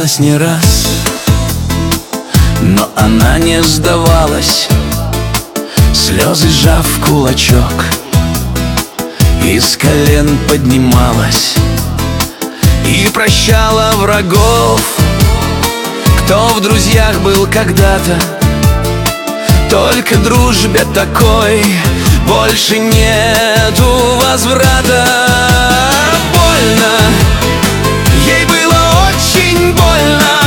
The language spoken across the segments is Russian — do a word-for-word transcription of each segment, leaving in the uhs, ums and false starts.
пыталась не раз, но она не сдавалась. Слезы сжав в кулачок, из колен поднималась и прощала врагов, кто в друзьях был когда-то. Только дружбе такой больше нету возврата. Больно, ей было очень больно,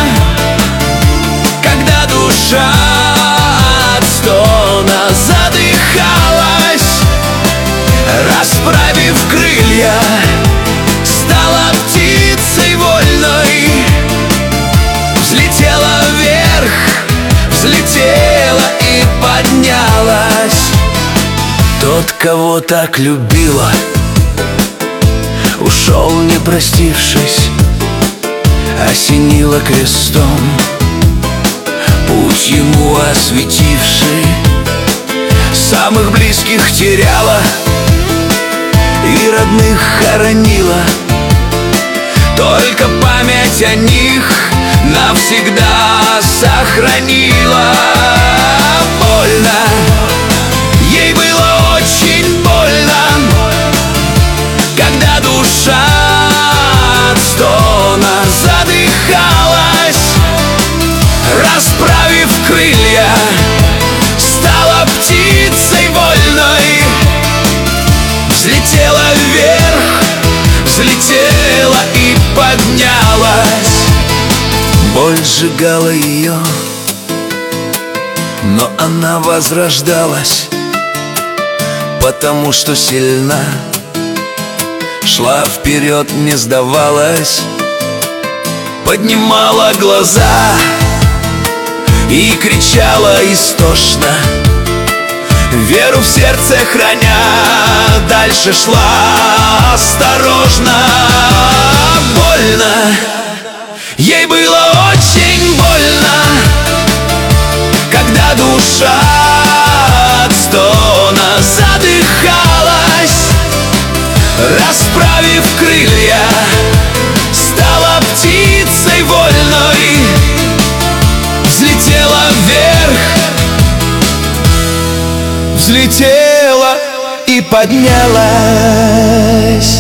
когда душа от стона задыхалась. Расправив крылья, стала птицей вольной, взлетела вверх, взлетела и поднялась. Тот, кого так любила, ушел, не простившись, осенила крестом, путь ему осветивший. Самых близких теряла и родных хоронила, только память о них навсегда сохранила. Больно, ей было очень больно, когда душа от стона задыхалась. Расправив крылья, стала птицей вольной, взлетела вверх, взлетела и поднялась. Боль сжигала ее, но она возрождалась, потому что сильна, шла вперед, не сдавалась, поднимала глаза и кричала истошно, веру в сердце храня, дальше шла осторожно. Больно, ей было очень больно, когда душа от стона задыхалась. Расправив крылья, стала птицей вольной, взлетела вверх, взлетела и поднялась.